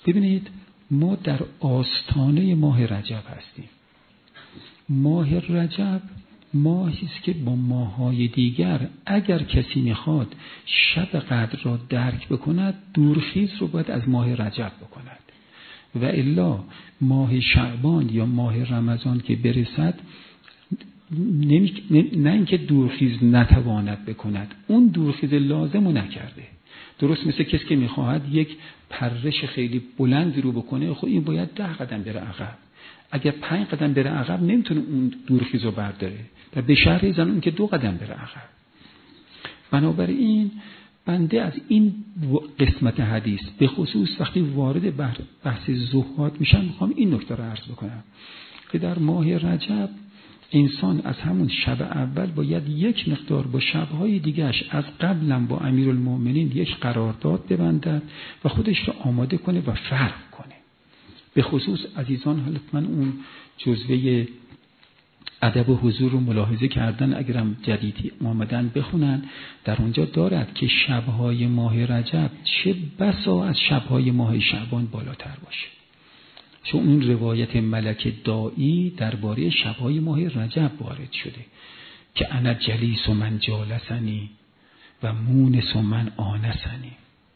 ببینید ما در آستانه ماه رجب هستیم. ماه رجب ماهی است که با ماه‌های دیگر اگر کسی میخواد شب قدر را درک بکند دورخیز رو باید از ماه رجب بکند و الا ماه شعبان یا ماه رمضان که برسد نه اینکه دورخیز نتواند بکند، اون دورخیز لازم رو نکرده. درست مثل کسی که میخواهد یک پرش خیلی بلندی رو بکنه، خب این باید 10 قدم بره عقب. اگر 5 قدم بره عقب نمیتونه اون دورخیز رو برداره و به شرط زن اون که 2 قدم بره عقب. بنابراین بنده از این قسمت حدیث به خصوص وقتی وارد بحث زهاد میشم میخوام این نکته رو عرض بکنم که در ماه رجب انسان از همون شب اول باید یک مقدار با شبهای دیگهش از قبلم با امیرالمؤمنین یک قرارداد ببندد و خودش رو آماده کنه و فرق کنه. به خصوص عزیزان حتما اون جزوه ادب و حضور رو ملاحظه کردن، اگرم جدیدی آمدن بخونن، در اونجا دارد که شبهای ماه رجب چه بسا از شبهای ماه شعبان بالاتر باشه. چون اون روایت ملک دائی درباره شبهای ماه رجب وارد شده که انا جلیس و من جالسنی و مونس و من آنسنی،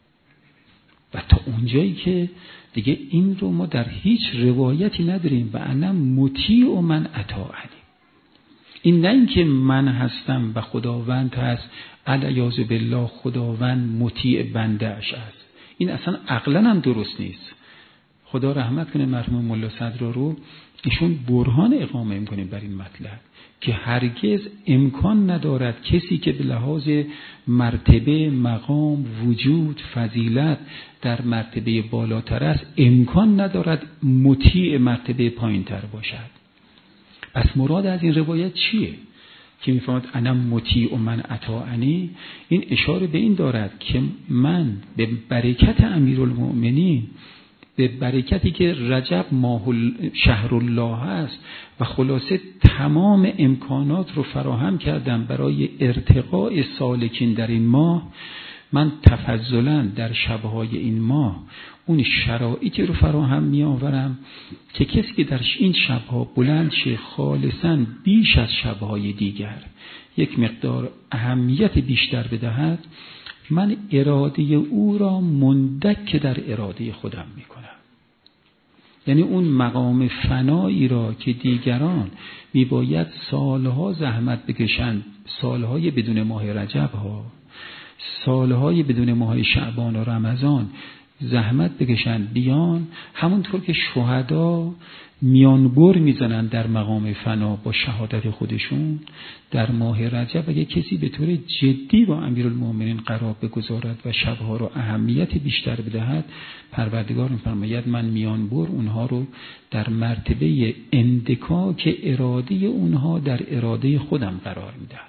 و تا اونجایی که دیگه این رو ما در هیچ روایتی نداریم و انا مطیع و من اطاعنی. این نه اینکه من هستم و خداوند هست، علیاذ بالله خداوند مطیع بنده اش است، این اصلا عقلا هم درست نیست. خدا رحمت کنه مرحوم ملا صدرا رو، ایشون برهان اقامه میکنه بر این مطلب که هرگز امکان ندارد کسی که به لحاظ مرتبه، مقام، وجود، فضیلت در مرتبه بالاتر است امکان ندارد مطیع مرتبه پایین تر باشد. پس مراد از این روایت چیه که میفهمد انا مطیع و من اطاعنی؟ این اشاره به این دارد که من به برکت امیرالمؤمنین، به برکتی که رجب ماه شهر الله است و خلاصه تمام امکانات رو فراهم کردم برای ارتقاء سالکین در این ماه، من تفضلا در شبهای این ماه اون شرایطی رو فراهم می آورم که کسی که در این شبها بلند شه خالصاً بیش از شبهای دیگر یک مقدار اهمیت بیشتر بدهد، من اراده او را مندک در اراده خودم می کنم. یعنی اون مقام فنایی را که دیگران می باید سالها زحمت بکشند، سالهای بدون ماه رجب ها، سالهای بدون ماه شعبان و رمضان زحمت بکشند بیان، همونطور که شهدا میانبر میزنن در مقام فنا با شهادت خودشون، در ماه رجب اگه کسی به طور جدی با امیرالمؤمنین قرار بگذارد و شبها رو اهمیت بیشتر بدهد، پروردگار میفرماید من میانبر اونها رو در مرتبه اندکاک اراده اونها در اراده خودم قرار میدم.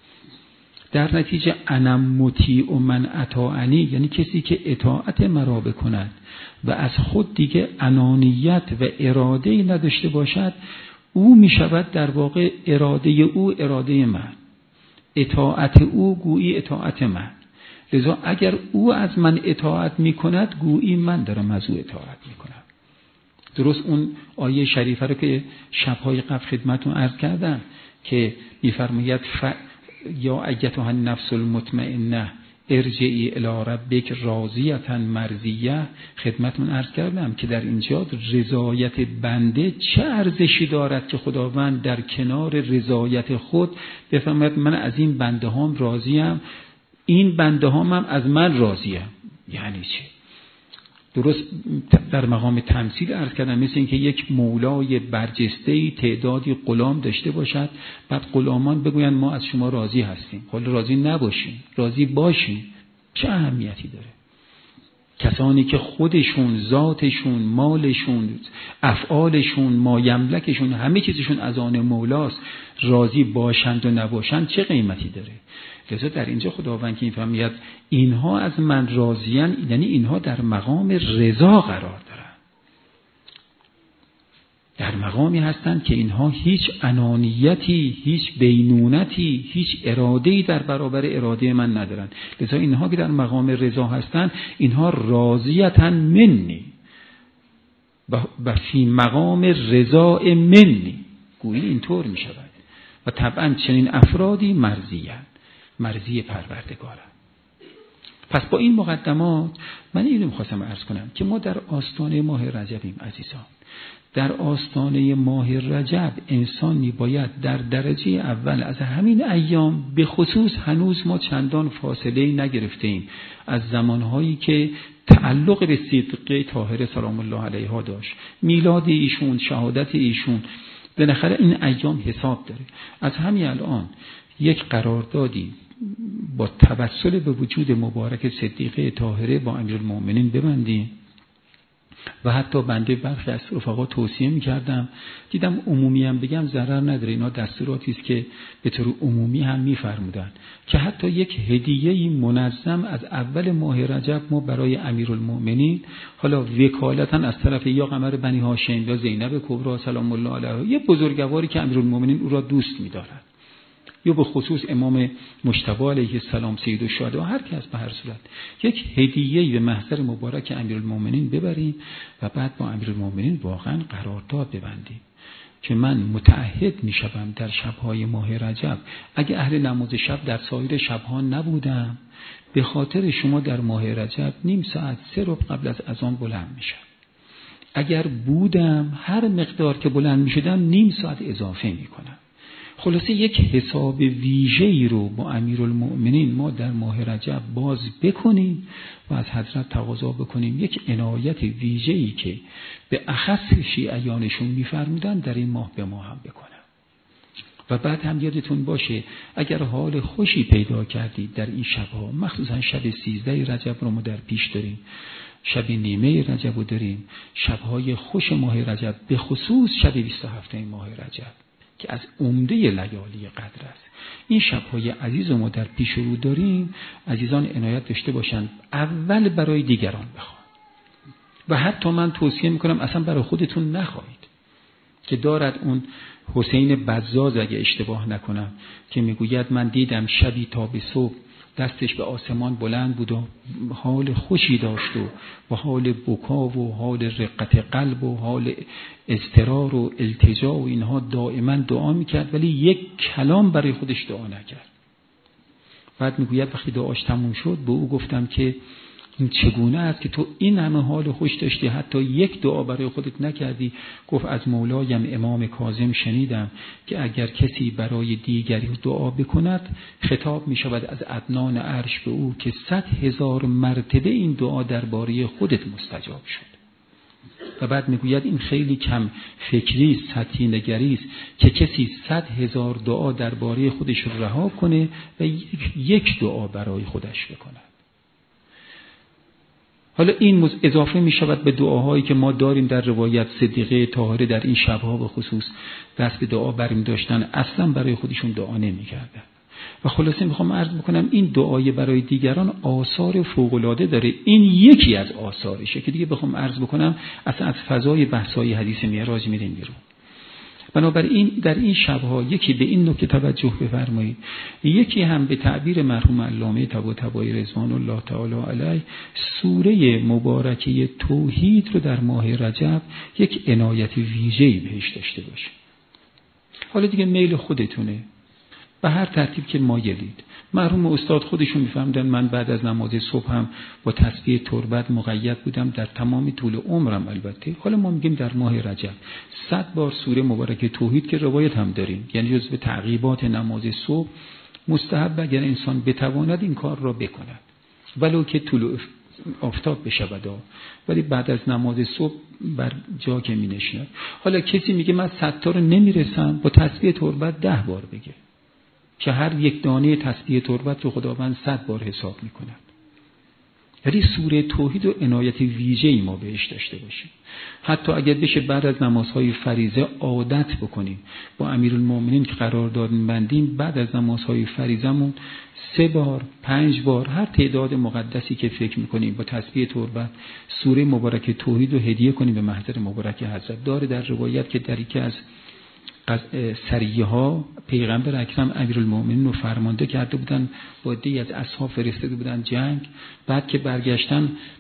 در نتیجه انا مطیع و من اطاعنی، یعنی کسی که اطاعت مرا بکند و از خود دیگه انانیت و اراده‌ای نداشته باشد، او می شود در واقع اراده او اراده من، اطاعت او گویی اطاعت من. لذا اگر او از من اطاعت می کند گویی من دارم از او اطاعت می کنم. درست اون آیه شریفه رو که شبهای قبل خدمتتون عرض کردم که می‌فرماید یا ایتها النفس المطمئنه ارجعی الی ربک راضیة مرضیه، خدمتتون عرض کردم که در اینجا رضایت بنده چه ارزشی دارد که خداوند در کنار رضایت خود بفرماید من از این بنده هام راضیم، این بنده هام هم از من راضیم. یعنی چه؟ درست در مقام تمثیل عرض کردم، مثل اینکه یک مولای برجسته‌ای تعدادی غلام داشته باشد، بعد غلامان بگویند ما از شما راضی هستیم. حالا راضی نباشین، راضی باشین، چه اهمیتی داره؟ کسانی که خودشون، ذاتشون، مالشون، افعالشون، مایملکشون، همه چیزشون از آن مولاست، راضی باشند و نباشند چه قیمتی داره؟ لذا در اینجا خداوند که می‌فرماید اینها از من راضیان، یعنی اینها در مقام رضا قرار دارن، در مقامی هستند که اینها هیچ انانیتی، هیچ بینونتی، هیچ اراده‌ای در برابر اراده من ندارن. لذا اینها که در مقام رضا هستند، اینها راضیتن منی، و فی مقام رضا منی، گویی اینطور می شود و طبعا چنین افرادی مرضی پروردگارند. پس با این مقدمات من اینو می‌خواستم عرض کنم که ما در آستانه ماه رجبیم عزیزان. در آستانه ماه رجب انسانی باید در درجه اول از همین ایام به خصوص هنوز ما چندان فاصله نگرفتیم از زمانهایی که تعلق به صدیقه طاهره سلام الله علیها داشت، میلاد ایشون، شهادت ایشون، بالاخره این ایام حساب داره. از همین الان یک قراردادی با توسل به وجود مبارک صدیقه طاهره با امیرالمؤمنین ببندیم و حتی بنده برخی از رفقا توصیه می‌کردم، دیدم عمومی هم بگم ضرر نداره، اینا دستوراتی است که به طور عمومی هم می‌فرمودن که حتی یک هدیه‌ای منظم از اول ماه رجب ما برای امیرالمؤمنین، حالا وکالتاً از طرف یا قمر بنی هاشم یا زینب کبری سلام الله علیها، یه بزرگواری که امیرالمؤمنین او را دوست می‌دارند، یا به خصوص امام مجتبی علیه السلام سید الشهدا، هر کس به هر صورت یک هدیه‌ای به محضر مبارک امیرالمؤمنین ببریم و بعد با امیرالمؤمنین واقعا قرارداد ببندیم که من متعهد میشم در شب‌های ماه رجب اگه اهل نماز شب در سایر شب‌ها نبودم، به خاطر شما در ماه رجب نیم ساعت 3 ربع قبل از اذان بلند میشم. اگر بودم هر مقدار که بلند میشدم نیم ساعت اضافه میکنم. خلاصه یک حساب ویژه‌ای رو با امیرالمؤمنین ما در ماه رجب باز بکنیم و از حضرت تقاضا بکنیم یک عنایت ویژه‌ای که به اخص شیعیانشون می‌فرمودن در این ماه به ما هم بکنن. و بعد هم یادتون باشه اگر حال خوشی پیدا کردید در این شب‌ها، مخصوصا شب 13 رجب رو ما در پیش داریم، شب نیمه رجب رو داریم، شب‌های خوش ماه رجب، به خصوص شب 27 ماه رجب که از عمده لیالی قدر است. این شب‌های عزیز ما در پیش رو داریم، عزیزان عنایت داشته باشند اول برای دیگران بخوان و حتی من توصیه میکنم اصلا برای خودتون نخواهید، که دارد اون حسین بزاز اگه اشتباه نکنم که میگوید من دیدم شبی تا به صبح دستش به آسمان بلند بود و حال خوشی داشت و با حال بکا و حال رقت قلب و حال اضطرار و التجا و اینها دائما دعا میکرد ولی یک کلام برای خودش دعا نکرد. بعد میگوید وقتی دعاش تموم شد به او گفتم که این چگونه است که تو این همه حال خوش داشتی حتی یک دعا برای خودت نکردی؟ گفت از مولایم امام کاظم شنیدم که اگر کسی برای دیگری دعا بکند خطاب می شود از ادنان عرش به او که 100,000 مرتبه این دعا درباره خودت مستجاب شد. و بعد میگوید این خیلی کم فکری سطحی نگری است که کسی 100,000 دعا درباره خودش رها کنه و یک دعا برای خودش بکنه. حالا این اضافه می شود به دعاهایی که ما داریم در روایت صدیقه طاهره در این شبها به خصوص دست به دعا برمی داشتن، اصلا برای خودشون دعا نمی کردن. و خلاصه میخوام عرض بکنم این دعای برای دیگران آثار فوق‌العاده داره. این یکی از آثارشه که دیگه بخوام عرض بکنم اصلا از فضای بحث‌های حدیث معراج میریم بیرون. بنابراین در این شبها یکی به این نکته توجه بفرمایید، یکی هم به تعبیر مرحوم علامه طباطبایی رضوان الله تعالی علیه سوره مبارکه توحید رو در ماه رجب یک عنایت ویژه‌ای بهش داشته باشید. حالا دیگه میل خودتونه، به هر ترتیب که مایلید. مرحوم استاد خودشون میفهمدن من بعد از نماز صبح هم با تسبیح تربت مقید بودم در تمام طول عمرم. البته حالا ما میگیم در ماه رجب 100 بار سوره مبارکه توحید که روایت هم داریم، یعنی جزو تعقیبات نماز صبح مستحب اگر انسان بتواند این کار را بکند ولو که طلوع آفتاب بشود، ولی بعد از نماز صبح بر جا که می نشیند. حالا کسی میگه من 100 تا رو نمیرسم، با تسبیح تربت 10 بار بگه که هر یک دانه تسبیح تربت رو خداوند 100 بار حساب میکند. یعنی سوره توحید و عنایت ویژه‌ای ما بهش داشته باشیم. حتی اگر بشه بعد از نمازهای فریضه عادت بکنیم، با امیرالمؤمنین که قرارداد می‌بندیم بعد از نمازهای فریضه‌مون 3 بار 5 بار هر تعداد مقدسی که فکر می‌کنیم با تسبیح تربت سوره مبارکه توحید رو هدیه کنیم به محضر مبارک حضرت. داره در روایت که در یکی از سریه ها پیغمبر اکرم امیرالمؤمنین رو فرمانده کرده بودن، با عده‌ای از اصحاب فرستاده بودن جنگ، بعد که برگشتن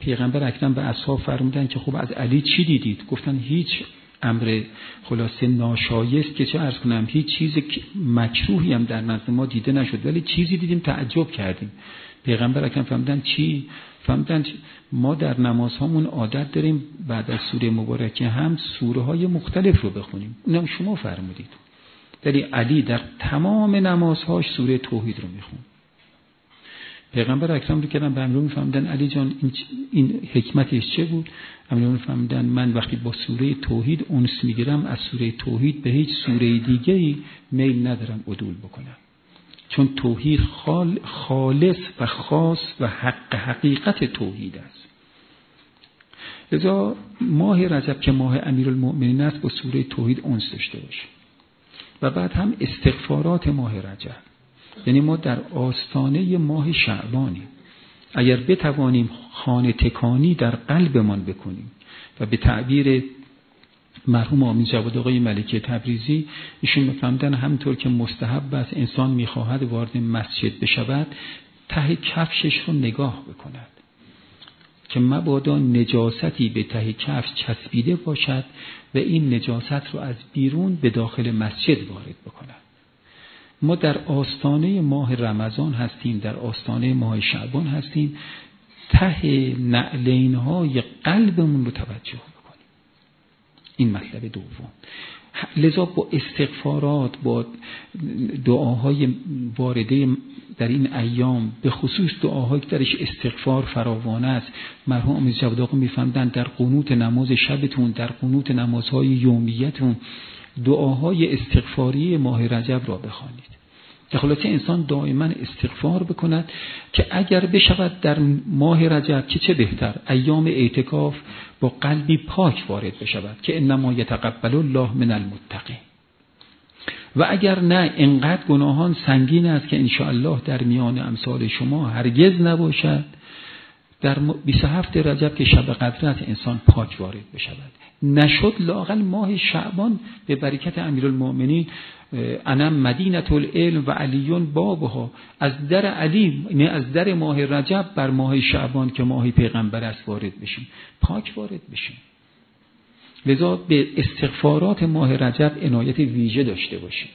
پیغمبر اکرم به اصحاب فرمودن که خب از علی چی دیدید؟ گفتن هیچ امر خلاصه ناشایست که چه عرض کنم، هیچ چیز مکروهی هم در نزد ما دیده نشد، ولی چیزی دیدیم تعجب کردیم. پیغمبر اکرم فرمودن چی؟ فرمودن ما در نمازهامون عادت داریم بعد از سوره مبارکه هم سوره های مختلف رو بخونیم، اونم شما فرمودید. ولی علی در تمام نمازهاش سوره توحید رو میخون. پیغمبر اکرم رو کردن به امیرالمومنین فرمودن علی جان این حکمتش چه بود؟ امیرالمومنین فرمودن من وقتی با سوره توحید انس میگیرم از سوره توحید به هیچ سوره دیگه‌ای میل ندارم عدول بکنم، چون توحید خالص و خاص و حقیقت توحید است. لذا ماه رجب که ماه امیرالمومنین است با سوره توحید انس داشته باشه. و بعد هم استغفارات ماه رجب، یعنی ما در آستانه ماه شعبانیم، اگر بتوانیم خانه تکانی در قلبمان بکنیم و به تعبیر مرحوم آمین جواد آقای ملکی تبریزی ایشون می‌فرمودن همونطور که مستحب است انسان می‌خواهد وارد مسجد بشود ته کفشش رو نگاه بکند که مبادا نجاستی به ته کفش چسبیده باشد و این نجاست رو از بیرون به داخل مسجد وارد بکند. ما در آستانه ماه رمضان هستیم، در آستانه ماه شعبان هستیم، ته نعلین‌های قلبمون رو توجه بکنیم. این مطلب دوم. لذا با استغفارات، با دعاهای وارده در این ایام، به خصوص دعاهایی که درش استغفار فراوانه است، مرحوم آمین جواد آقا می‌فرمودند در قنوت نماز شبتون، در قنوت نمازهای یومیتون دعاهای استغفاری ماه رجب را بخوانید که خلاصه انسان دائما استغفار بکند که اگر بشود در ماه رجب که چه بهتر ایام اعتکاف با قلبی پاک وارد بشود که انما یتقبل الله من المتقین. و اگر نه انقدر گناهان سنگین است که انشاءالله در میان امثال شما هرگز نباشد در 27 رجب که شب قدر است انسان پاک وارد بشود. نشد لااقل ماه شعبان به برکت امیرالمومنین انا مدینة العلم و علیون بابها، از در علی نه از در ماه رجب بر ماه شعبان که ماه پیغمبر است وارد بشیم، پاک وارد بشیم. لذا به استغفارات ماه رجب عنایت ویژه داشته باشیم.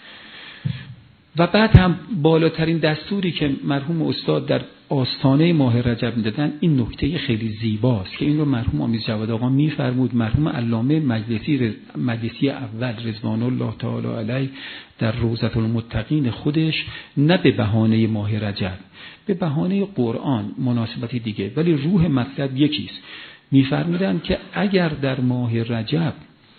و بعد هم بالاترین دستوری که مرحوم استاد در آستانه ماه رجب میدادن این نکته خیلی زیباست که این رو مرحوم آمین جواد آقا میفرمود، مرحوم علامه مجلسی اول رضوان الله تعالی علیه در روضة المتقین خودش نه به بهانه ماه رجب، به بهانه قرآن مناسبتی دیگه، ولی روح مطلب یکیست. میفرمودن که اگر در ماه رجب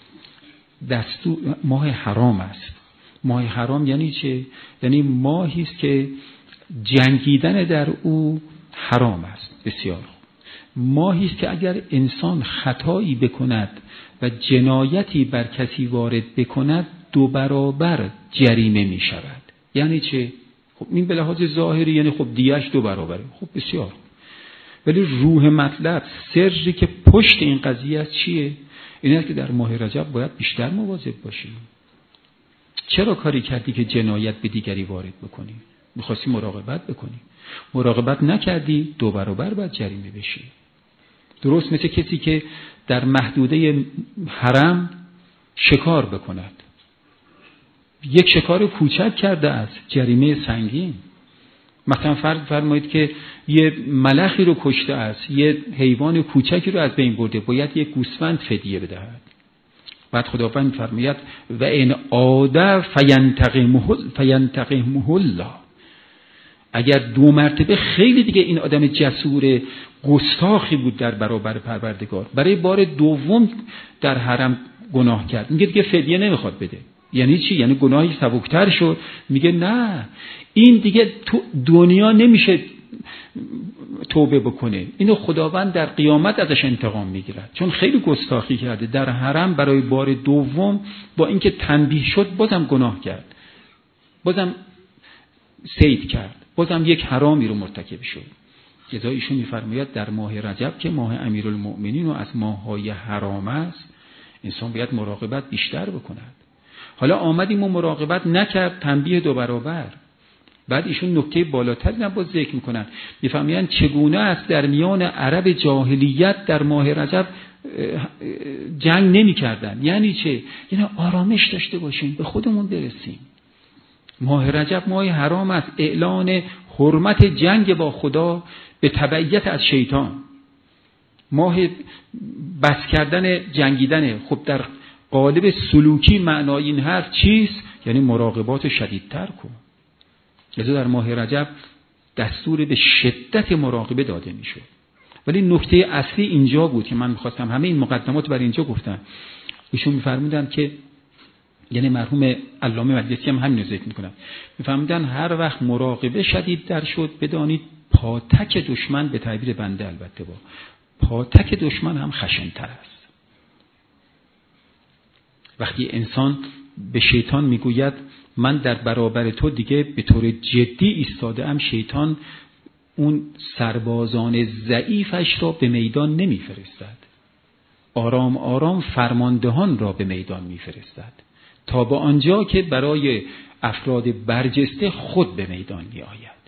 ماه حرام است، ماه حرام یعنی چه؟ یعنی ماهی است که جنگیدن در او حرام است. بسیار ماهی است که اگر انسان خطایی بکند و جنایتی بر کسی وارد بکند 2 برابر جریمه می شود. یعنی چه؟ خب این به لحاظ ظاهری یعنی خب دیگه‌اش 2 برابره. خب بسیار، ولی روح مطلب سری که پشت این قضیه است چیه؟ این است که در ماه رجب باید بیشتر مواظب باشیم. چرا کاری کردی که جنایت به دیگری وارد بکنی؟ می‌خواستی مراقبت بکنی، مراقبت نکردی 2 برابر باید جریمه بشی. درست مثل کسی که در محدوده حرم شکار بکند، یک شکار کوچک کرده است، جریمه سنگین. مثلا فرض فرمایید که یه ملخی رو کشته است، یه حیوان کوچکی رو از بین برده، باید یک گوسفند فدیه بدهد. بعد خداوند می‌فرماید و ان عاد فینتقمه الله، اگر 2 مرتبه خیلی دیگه این آدم جسور گستاخی بود در برابر پروردگار، برای بار دوم در حرم گناه کرد، میگه دیگه فدیه نمیخواد بده. یعنی چی؟ یعنی گناهی سبکتر شد. میگه نه، این دیگه تو دنیا نمیشه توبه بکنه، اینو خداوند در قیامت ازش انتقام میگیرد، چون خیلی گستاخی کرده در حرم. برای بار دوم با اینکه تنبیه شد بازم گناه کرد، بازم صید کرد، بازم یک حرامی رو مرتکب شد. لذا ایشون میفرماید در ماه رجب که ماه امیرالمؤمنین و از ماه‌های حرام است، انسان باید مراقبت بیشتر بکند. حالا آمدیم و مراقبت نکرد، تنبیه 2 برابر. بعد ایشون نکته بالاتر هم باز ذکر میکنن، میفهمین چگونه است در میان عرب جاهلیت در ماه رجب جنگ نمی کردن. یعنی چه؟ یعنی آرامش داشته باشیم، به خودمون برسیم. ماه رجب ماه حرام است، اعلان حرمت جنگ با خدا به تبعیت از شیطان. ماه بس کردن جنگیدنه. خب در قالب سلوکی معنای این حرف چیست؟ یعنی مراقبات شدیدتر کن. لذا در ماه رجب دستور به شدت مراقبه داده میشد. ولی نکته اصلی اینجا بود که من میخواستم همه این مقدمات برای اینجا گفتم. ایشون میفرمودن که یعنی مرحوم علامه مجلسی هم همین رو ذکر میکنن، میفرمودن هر وقت مراقبه شدیدتر شد بدانید پاتک دشمن، به تعبیر بنده البته، با پاتک دشمن هم خشن‌تر است. وقتی انسان به شیطان میگوید من در برابر تو دیگه به طور جدی ایستاده ام، شیطان اون سربازان ضعیفش را به میدان نمیفرستد، آرام آرام فرماندهان را به میدان میفرستد تا به آنجا که برای افراد برجسته خود به میدان می آید.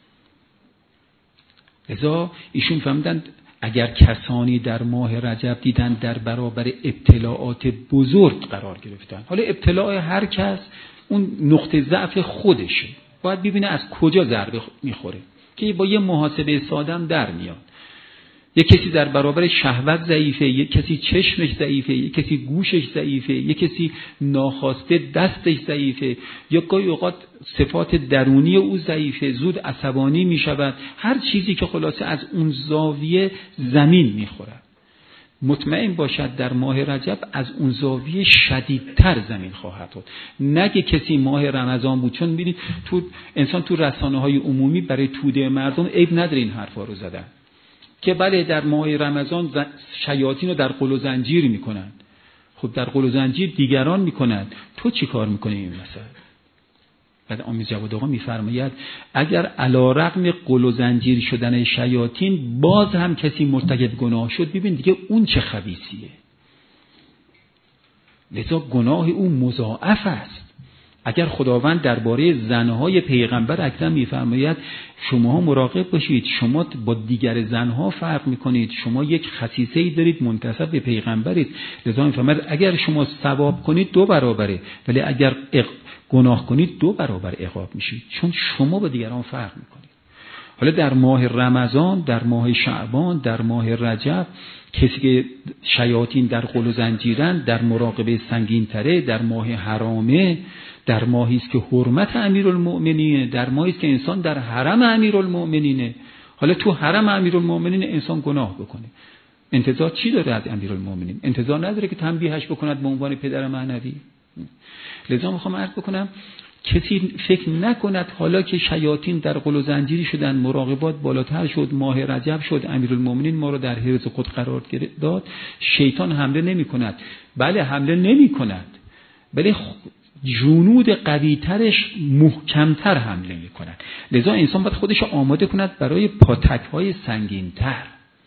لذا ایشون فهمیدند اگر کسانی در ماه رجب دیدن در برابر ابتلاعات بزرگ قرار گرفتن، حالا ابتلاع هر کس اون نقطه ضعف خودشه، باید ببینه از کجا ضربه میخوره که با یه محاسبه ساده هم در میاد. یک کسی در برابر شهوت ضعیفه، یک کسی چشمش ضعیفه، یک کسی گوشش ضعیفه، یک کسی ناخواسته دستش ضعیفه، یا گاهی اوقات صفات درونی او ضعیفه، زود عصبانی می شود. هر چیزی که خلاصه از اون زاویه زمین می خورد. مطمئن باشد در ماه رجب از اون زاویه شدیدتر زمین خواهد خورد. نگه کسی ماه رمضان بود، چون ببینید تو انسان تو رسانه‌های عمومی برای توده مردم عیب نداره این حرفا رو زدن که بله در ماه رمضان شیاطین رو در قل و زنجیر میکنن. خب در قل و زنجیر دیگران میکنن، تو چی کار میکنی این مثلا؟ بعد آمیز جواد آقا میفرماید اگر علی رغم قل و زنجیر شدن شیاطین باز هم کسی مرتکب گناه شد، ببین دیگه اون چه خبیثیه. لذا گناه او مضاعف است. اگر خداوند درباره زنهای پیغمبر اکرم میفرماید شما مراقب باشید، شما با دیگر زنها فرق میکنید، شما یک خصیصه‌ای دارید منتسب به پیغمبرید، لذا میفرماید اگر شما ثواب کنید 2 برابره، ولی اگر گناه کنید 2 برابر عقاب میشید، چون شما با دیگران فرق میکنید. حالا در ماه رمضان، در ماه شعبان، در ماه رجب کسی که شیاطین در قل و زنجیرن، در مراقبه سنگین تره، در ماه حرامه، در ماهی است که حرمت امیرالمؤمنینه، در ماهی است که انسان در حرم امیرالمؤمنینه. حالا تو حرم امیرالمؤمنین انسان گناه بکنه، انتظار چی داره از امیرالمؤمنین؟ انتظار نداره که تنبیهش بکند به عنوان پدر معنوی. لذا میخوام عرض بکنم کسی فکر نکند حالا که شیاطین در قل و زنجیری شدن، مراقبات بالاتر شد، ماه رجب شد، امیرالمؤمنین ما رو در حرز خود قرار داد، شیطان حمله نمی کند. بله حمله نمی کند، بله جنود قوی‌ترش محکم‌تر حمله می کند. لذا انسان باید خودش آماده کند برای پاتک‌های سنگین‌تر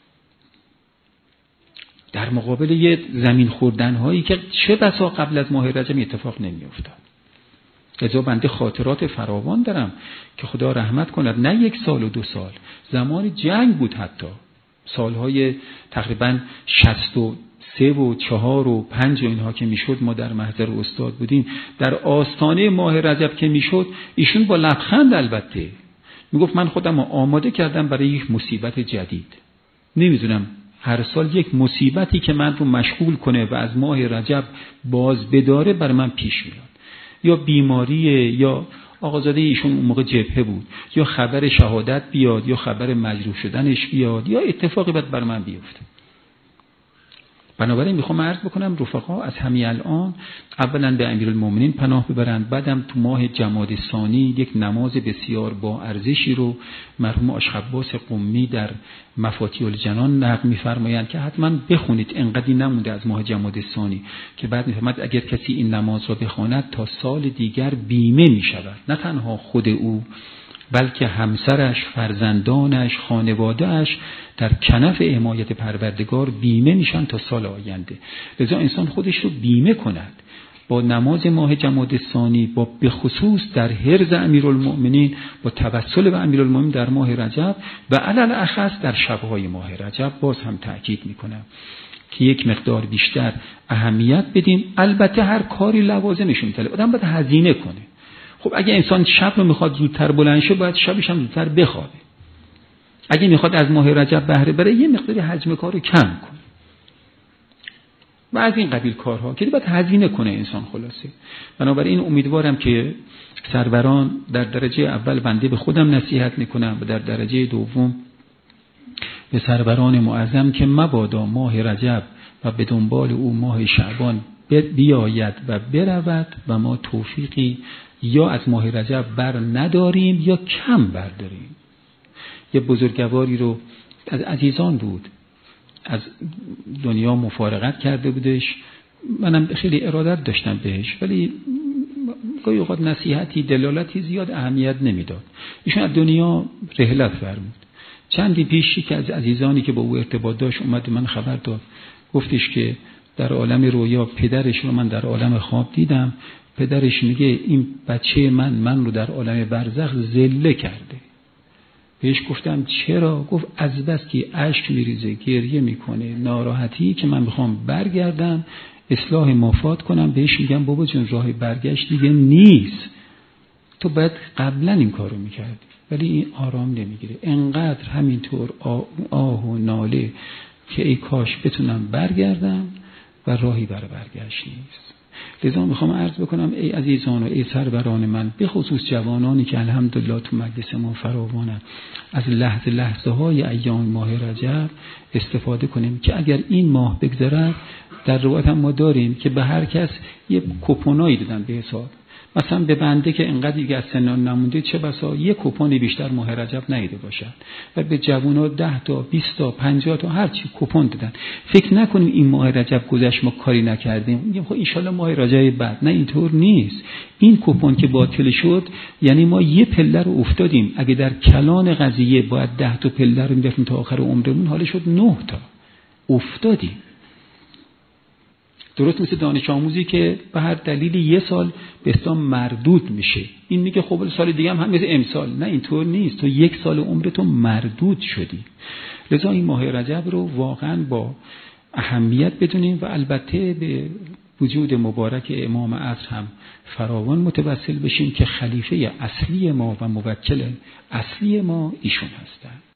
در مقابل یه زمین خوردن‌هایی که چه بسا قبل از ماه رجب اتفاق نمی‌افتاد. لذا بنده خاطرات فراوان دارم که خدا رحمت کند، نه 1 سال و 2 سال، زمان جنگ بود، حتی سالهای تقریباً 63 و 4 و 5 و اینها که میشد ما در محضر استاد بودیم، در آستانه ماه رجب که میشد ایشون با لبخند البته میگفت من خودم آماده کردم برای یک مصیبت جدید. نمیدونم هر سال یک مصیبتی که من رو مشغول کنه و از ماه رجب باز بداره بر من پیش میاد، یا بیماریه، یا آقازاده ایشون اون موقع جبهه بود، یا خبر شهادت بیاد، یا خبر مجروح شدنش بیاد، یا اتفاقی باید بر من بیفته. بنابراین میخوام عرض بکنم رفقا از همین الان اولا به امیرالمومنین پناه ببرند، بعدم تو ماه جمادی ثانی یک نماز بسیار با ارزشی رو مرحوم آشخباس قمی در مفاتیح الجنان نقل میفرمایند که حتما بخونید، انقدری نمونده از ماه جمادی ثانی که بعد میفرماید اگر کسی این نماز را بخواند تا سال دیگر بیمه میشود، نه تنها خود او بلکه همسرش، فرزندانش، خانوادهش در کنف حمایت پروردگار بیمه میشن تا سال آینده. لذا انسان خودش رو بیمه کند. با نماز ماه جمادی الثانی، با به خصوص در حرز امیرالمؤمنین، با توسل به امیرالمؤمنین در ماه رجب و علل اخص در شب‌های ماه رجب باز هم تأکید میکنم که یک مقدار بیشتر اهمیت بدیم. البته هر کاری لوازمش میطلبه، آدم باید هزینه کنه. خب اگه انسان شب رو میخواد زودتر بلند شه، باید شبش هم زودتر بخوابه. اگه میخواد از ماه رجب بهره بره، یه مقداری حجم کارو کم کنه و از این قبیل کارها که باید هزینه کنه انسان. خلاصه بنابراین امیدوارم که سروران، در درجه اول بنده به خودم نصیحت میکنم و در درجه دوم به سروران معظم که مبادا ماه رجب و به دنبال او ماه شعبان بیاید و برود و ما توفیقی یا از ماه رجب بر نداریم یا کم برداریم. یه بزرگواری رو از عزیزان بود، از دنیا مفارقت کرده بودش، منم خیلی ارادت داشتم بهش، ولی گاهی اوقات نصیحتی دلالتی زیاد اهمیت نمیداد. ایشون از دنیا رحلت فرمود. چندی پیش که از عزیزانی که با او ارتباط داشت اومد من خبر داد، گفتش که در عالم رویا پدرش رو من در عالم خواب دیدم، پدرش میگه این بچه من رو در عالم برزخ ذله کرده. بهش گفتم چرا؟ گفت از بس که اشک میریزه، گریه میکنه، ناراحتی که من میخوام برگردم اصلاح مفاد کنم. بهش میگم بابا جون راه برگشت دیگه نیست، تو باید قبلا این کارو میکردی، ولی این آرام نمیگیره، انقدر همینطور آه و ناله که ای کاش بتونم برگردم و راهی برای برگشت نیست. لذا میخوام عرض بکنم ای عزیزان و ای سروران من، به خصوص جوانانی که الحمدلله تو مجلس ما فراوانند، از لحظه های ایام ماه رجب استفاده کنیم که اگر این ماه بگذرد، در روایت هم ما داریم که به هر کس یه کوپونایی دادن به حساب، مثلا به بنده که انقدر دیگه از سنان نمونده چه بسا یه کوپون بیشتر ماه رجب نیده باشد، و به جوونا 10 تا 20 تا 50 تا هر چی کوپون دادن. فکر نکنیم این ماه رجب گذشت ما کاری نکردیم، میگیم خب ان شاءالله ماه رجب بعد. نه، اینطور نیست. این کوپون که باطل شد یعنی ما یه پله رو افتادیم. اگه در کلان قضیه باید 10 تا پله رو می‌رفتیم تا آخر عمرمون، حالا شد 9 تا افتادیم. درست مثل دانش آموزی که به هر دلیلی یه سال به اسلام مردود میشه، این میگه خب سال دیگه هم مثل امسال. نه، اینطور نیست، تو 1 سال عمرت مردود شدی. لذا این ماه رجب رو واقعا با اهمیت بدونیم و البته به وجود مبارک امام عصر هم فراوان متوسل بشیم که خلیفه اصلی ما و موکل اصلی ما ایشون هستند.